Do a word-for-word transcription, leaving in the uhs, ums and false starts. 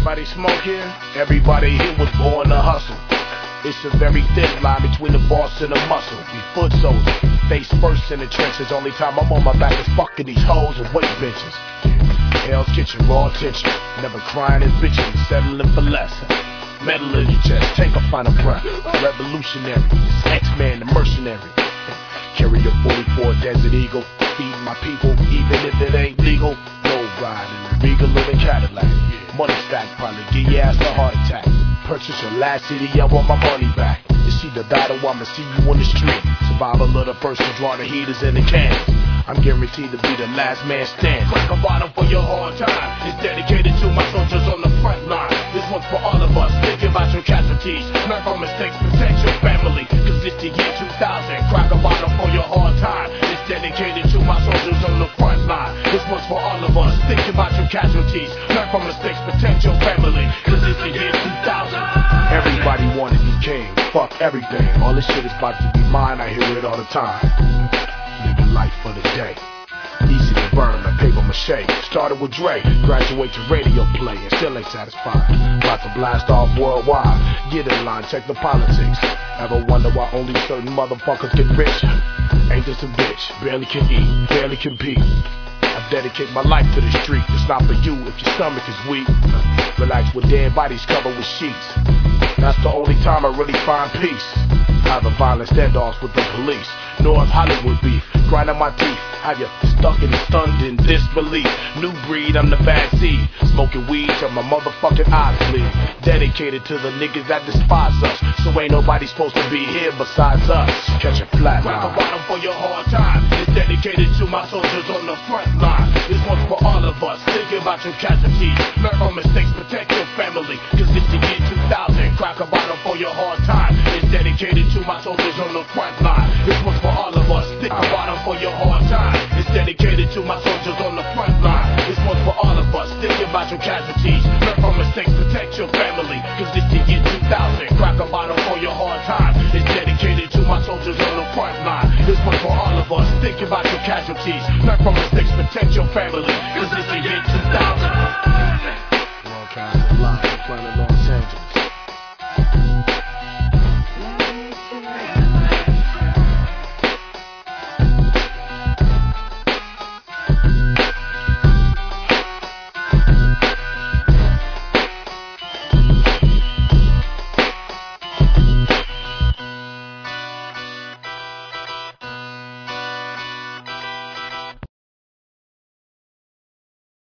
Everybody smoking, everybody here was born to hustle. It's a very thin line between the boss and the muscle. We foot soldiers, face first in the trenches. Only time I'm on my back is fucking these hoes and weight benches. Hell's Kitchen, raw tension, never crying and bitching, settling for less. Metal in your chest, take a final breath. Revolutionary, it's X-Man, the mercenary. Carry a forty-four Desert Eagle, feeding my people, even if it ain't legal. No ride in the Regal living Cadillac. Money stack, probably give your ass a heart attack. Purchase your last C D, I want my money back. You see the battle, I'ma see you on the street. Survival of the first to draw the heaters and the cans. I'm guaranteed to be the last man standing. Crack a bottle for your hard time. It's dedicated to my soldiers on the front line. This one's for all of us. Think about your casualties. Learn from mistakes, protect your family. Cause it's the year two thousand. Crack a bottle for your hard time. It's dedicated to my soldiers on the front line. This one's for all of us. Think about your casualties. Learn from mistakes, protect your family. Cause it's the year two thousand. Everybody wanted me king. Fuck everything. All this shit is about to be mine. I hear it all the time. Living life for the day. Easy to burn, like paper mache. Started with Dre, graduate to radio play, and still ain't satisfied. About to blast off worldwide. Get in line, check the politics. Ever wonder why only certain motherfuckers get rich? Ain't this a bitch? Barely can eat, barely compete. I dedicate my life to the street. It's not for you if your stomach is weak. Relax with dead bodies covered with sheets. That's the only time I really find peace. Having violent standoffs with the police. North Hollywood beef, grinding my teeth. Have you stuck and stunned in disbelief? New breed, I'm the bad seed. Smoking weed till my motherfucking eyes bleed. Dedicated to the niggas that despise us. So ain't nobody supposed to be here besides us. Catch a flat line. Crack a bottom for your hard time. It's dedicated to my soldiers on the front line. This one's for all of us. Think about your casualties. Learn from mistakes, protect your family. Cause it's the year two thousand. Crack a bottom for your hard time. It's dedicated to my soldiers on the front line. This one's for all of us. Stick a bottom for your hard time. It's dedicated to my soldiers on the front line. This one's for all of us. Think about your casualties. Learn from mistakes, protect your family. Cause it's the year two thousand. Crack a bottom for your hard time. It's dedicated to my soldiers on the front line. This one's for all of us. Think about your casualties. Learn from mistakes, protect your family.